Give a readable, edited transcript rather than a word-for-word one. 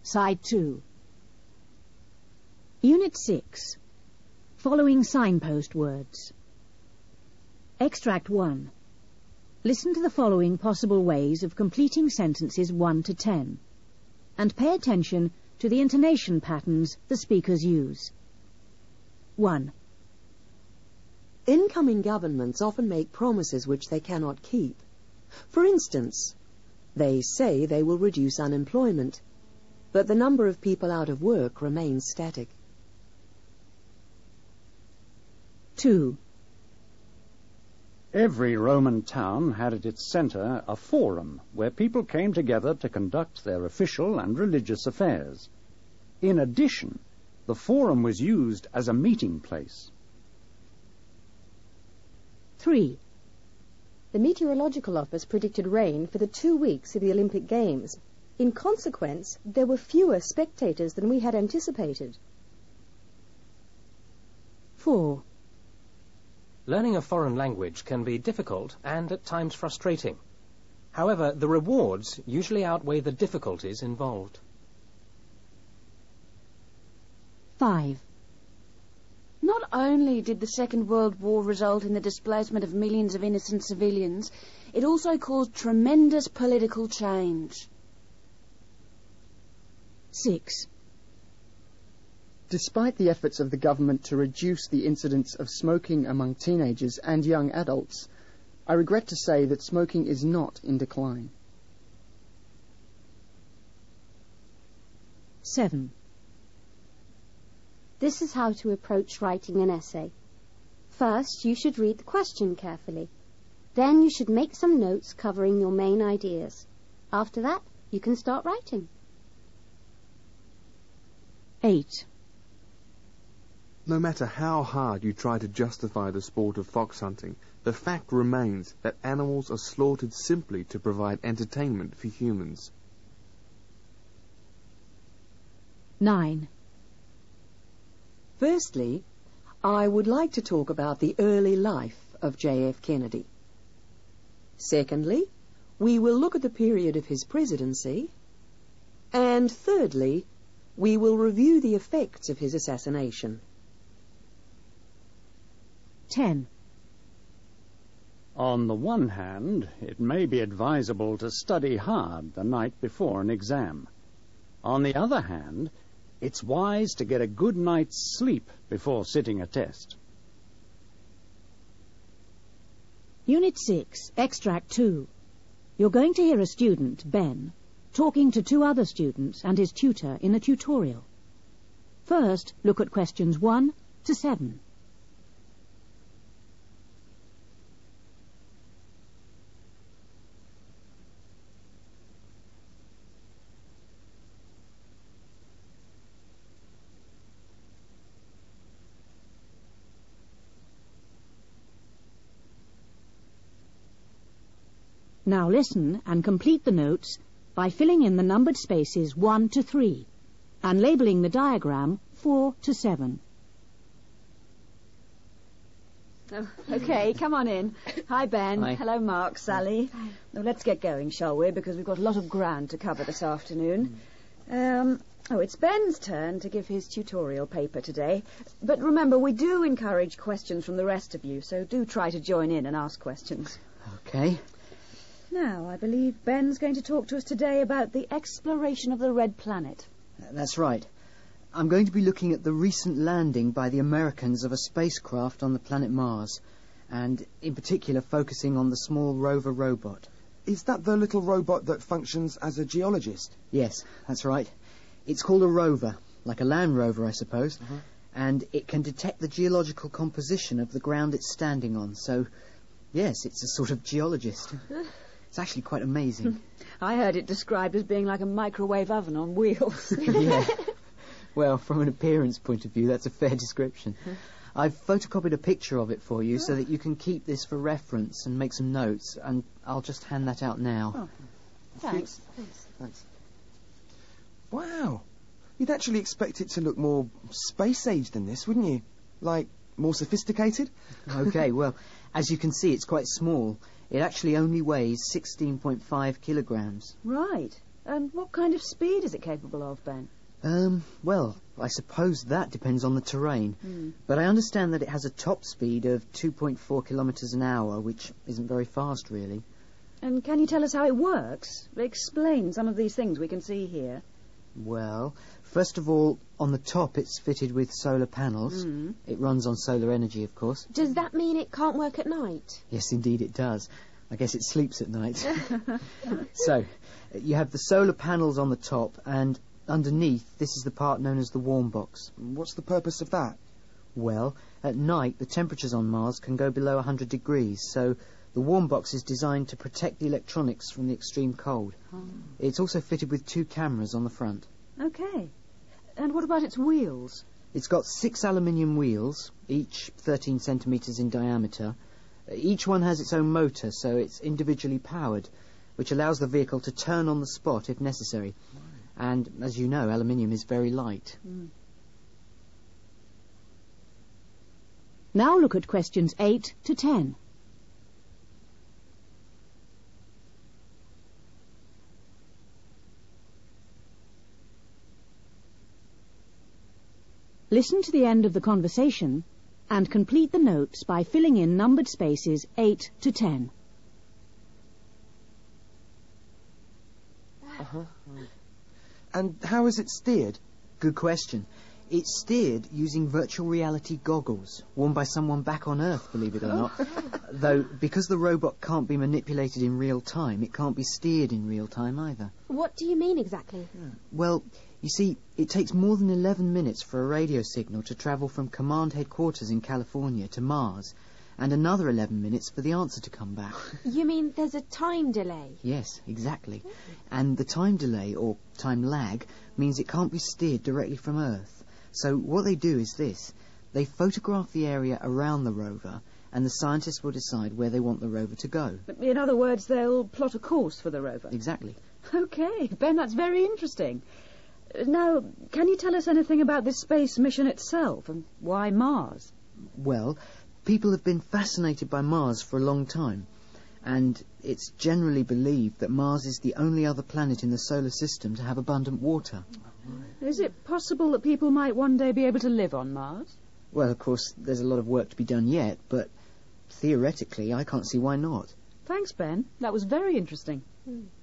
Side 2. Unit 6. Following signpost words. Extract 1. Listen to the following possible ways of completing sentences 1 to 10, and pay attention to the intonation patterns the speakers use. 1. Incoming governments often make promises which they cannot keep. For instance, they say they will reduce unemployment, but the number of people out of work remains static. 2. Every Roman town had at its centre a forum where people came together to conduct their official and religious affairs. In addition, the forum was used as a meeting place. 3. The Meteorological Office predicted rain for the 2 weeks of the Olympic Games. In consequence, there were fewer spectators than we had anticipated. 4. Learning a foreign language can be difficult and at times frustrating. However, the rewards usually outweigh the difficulties involved. 5. Not only did the Second World War result in the displacement of millions of innocent civilians, it also caused tremendous political change. 6. Despite the efforts of the government to reduce the incidence of smoking among teenagers and young adults, I regret to say that smoking is not in decline. 7. This is how to approach writing an essay. First, you should read the question carefully. Then you should make some notes covering your main ideas. After that, you can start writing. 8. No matter how hard you try to justify the sport of fox hunting, the fact remains that animals are slaughtered simply to provide entertainment for humans. 9. Firstly, I would like to talk about the early life of J.F. Kennedy. Secondly, we will look at the period of his presidency. And thirdly, we will review the effects of his assassination. 10. On the one hand, it may be advisable to study hard the night before an exam. On the other hand, it's wise to get a good night's sleep before sitting a test. Unit 6, Extract 2. You're going to hear a student, Ben, talking to 2 other students and his tutor in a tutorial. First, look at questions 1 to 7. Now listen and complete the notes by filling in the numbered spaces 1 to 3 and labelling the diagram 4 to 7. Oh, OK, come on in. Hi, Ben. Hi. Hello, Mark, Sally. Well, let's get going, shall we? Because we've got a lot of ground to cover this afternoon. It's Ben's turn to give his tutorial paper today. But remember, we do encourage questions from the rest of you, so do try to join in and ask questions. OK. Now, I believe Ben's going to talk to us today about the exploration of the Red Planet. That's right. I'm going to be looking at the recent landing by the Americans of a spacecraft on the planet Mars, and in particular focusing on the small rover robot. Is that the little robot that functions as a geologist? Yes, that's right. It's called a rover, like a Land Rover, I suppose, and it can detect the geological composition of the ground it's standing on, so, yes, it's a sort of geologist. It's actually quite amazing. I heard it described as being like a microwave oven on wheels. Yeah. Well, from an appearance point of view, that's a fair description. I've photocopied a picture of it for you so that you can keep this for reference and make some notes, and I'll just hand that out now. Oh, thanks. Thanks. Wow. You'd actually expect it to look more space-age than this, wouldn't you? Like, more sophisticated? OK, well, as you can see, it's quite small. It actually only weighs 16.5 kilograms. Right. And what kind of speed is it capable of, Ben? Well, I suppose that depends on the terrain. But I understand that it has a top speed of 2.4 kilometres an hour, which isn't very fast, really. And can you tell us how it works? Explain some of these things we can see here. Well, first of all, on the top it's fitted with solar panels. It runs on solar energy, of course. Does that mean it can't work at night? Yes, indeed it does. I guess it sleeps at night. So, you have the solar panels on the top, and underneath, this is the part known as the warm box. What's the purpose of that? Well, at night, the temperatures on Mars can go below 100 degrees, so the warm box is designed to protect the electronics from the extreme cold. It's also fitted with 2 cameras on the front. OK. And what about its wheels? It's got 6 aluminium wheels, each 13 centimetres in diameter. Each one has its own motor, so it's individually powered, which allows the vehicle to turn on the spot if necessary. And, as you know, aluminium is very light. Now look at questions 8 to 10. Listen to the end of the conversation and complete the notes by filling in numbered spaces 8 to 10. And how is it steered? Good question. It's steered using virtual reality goggles, worn by someone back on Earth, believe it or not. Though, because the robot can't be manipulated in real time, it can't be steered in real time either. What do you mean exactly? Well, you see, it takes more than 11 minutes for a radio signal to travel from command headquarters in California to Mars, and another 11 minutes for the answer to come back. You mean there's a time delay? Yes, exactly. And the time delay, or time lag, means it can't be steered directly from Earth. So what they do is this. They photograph the area around the rover, and the scientists will decide where they want the rover to go. In other words, they'll plot a course for the rover. Exactly. OK, Ben, that's very interesting. Now, can you tell us anything about this space mission itself, and why Mars? Well, people have been fascinated by Mars for a long time, and it's generally believed that Mars is the only other planet in the solar system to have abundant water. Is it possible that people might one day be able to live on Mars? Well, of course, there's a lot of work to be done yet, but theoretically, I can't see why not. Thanks, Ben. That was very interesting.